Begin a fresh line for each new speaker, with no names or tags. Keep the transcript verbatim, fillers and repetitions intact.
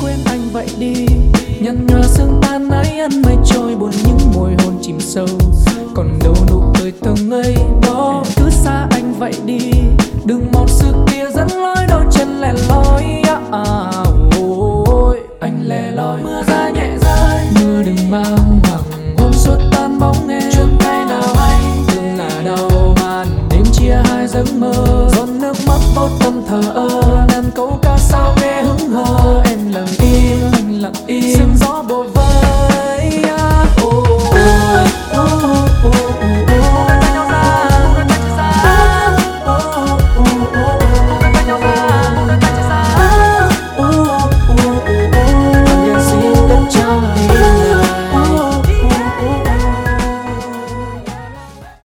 quên anh vậy đi. Nhăn nhòa sương tan ái ăn mây trôi, buồn những môi hôn chìm sâu. Còn đâu nụ cười thơm ngây đó, cứ xa anh vậy đi. Đừng một sự kia